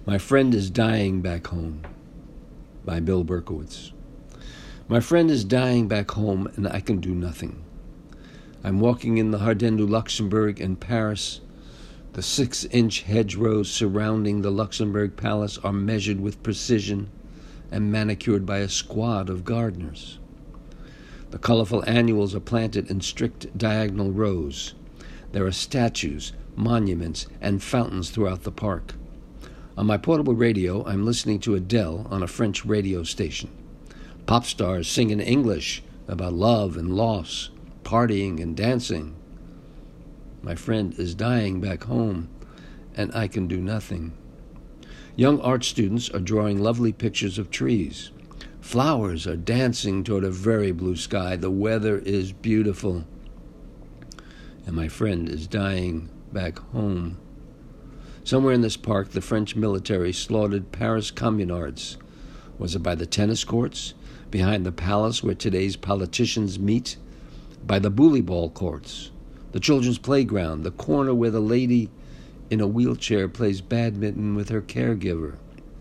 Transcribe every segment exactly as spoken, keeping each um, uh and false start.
My Friend is Dying Back Home by Bill Berkowitz. My friend is dying back home and I can do nothing. I'm walking in the Jardin du Luxembourg in Paris. The six-inch hedgerows surrounding the Luxembourg Palace are measured with precision and manicured by a squad of gardeners. The colorful annuals are planted in strict diagonal rows. There are statues, monuments, and fountains throughout the park. On my portable radio, I'm listening to Adele on a French radio station. Pop stars sing in English about love and loss, partying and dancing. My friend is dying back home, and I can do nothing. Young art students are drawing lovely pictures of trees. Flowers are dancing toward a very blue sky. The weather is beautiful, and my friend is dying back home. Somewhere in this park, the French military slaughtered Paris communards. Was it by the tennis courts, behind the palace where today's politicians meet, by the bully ball courts, the children's playground, the corner where the lady in a wheelchair plays badminton with her caregiver?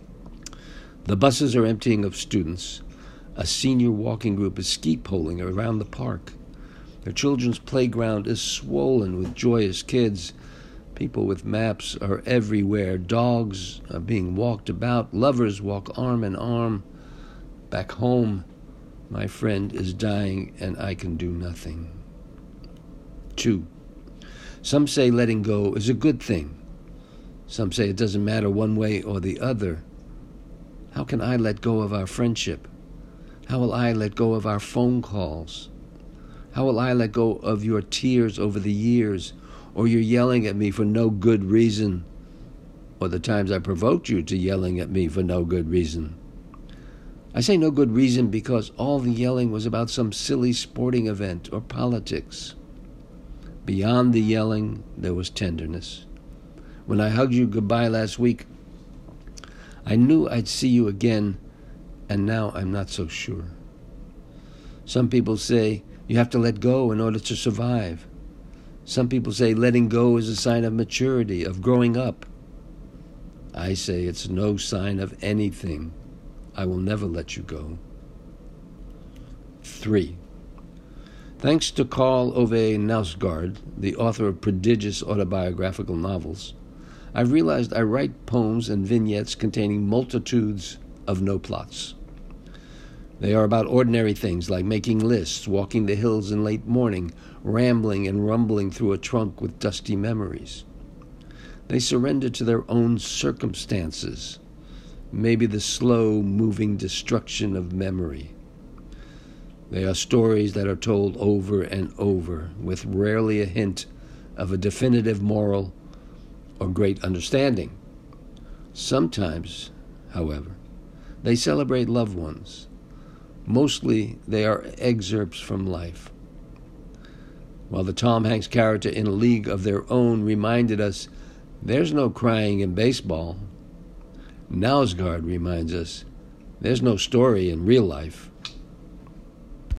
The buses are emptying of students. A senior walking group is ski-poling around the park. The children's playground is swollen with joyous kids. People with maps are everywhere. Dogs are being walked about. Lovers walk arm in arm. Back home, my friend is dying and I can do nothing. Two. Some say letting go is a good thing. Some say it doesn't matter one way or the other. How can I let go of our friendship? How will I let go of our phone calls? How will I let go of your tears over the years, or your yelling at me for no good reason, or the times I provoked you to yelling at me for no good reason? I say no good reason because all the yelling was about some silly sporting event or politics. Beyond the yelling, there was tenderness. When I hugged you goodbye last week, I knew I'd see you again, and now I'm not so sure. Some people say you have to let go in order to survive. Some people say letting go is a sign of maturity, of growing up. I say it's no sign of anything. I will never let you go. Three. Thanks to Karl Ove Knausgaard, the author of prodigious autobiographical novels, I've realized I write poems and vignettes containing multitudes of no plots. They are about ordinary things like making lists, walking the hills in late morning, rambling and rumbling through a trunk with dusty memories. They surrender to their own circumstances, maybe the slow-moving destruction of memory. They are stories that are told over and over, with rarely a hint of a definitive moral or great understanding. Sometimes, however, they celebrate loved ones. Mostly, they are excerpts from life. While the Tom Hanks character in A League of Their Own reminded us, there's no crying in baseball, Knausgaard reminds us, there's no story in real life.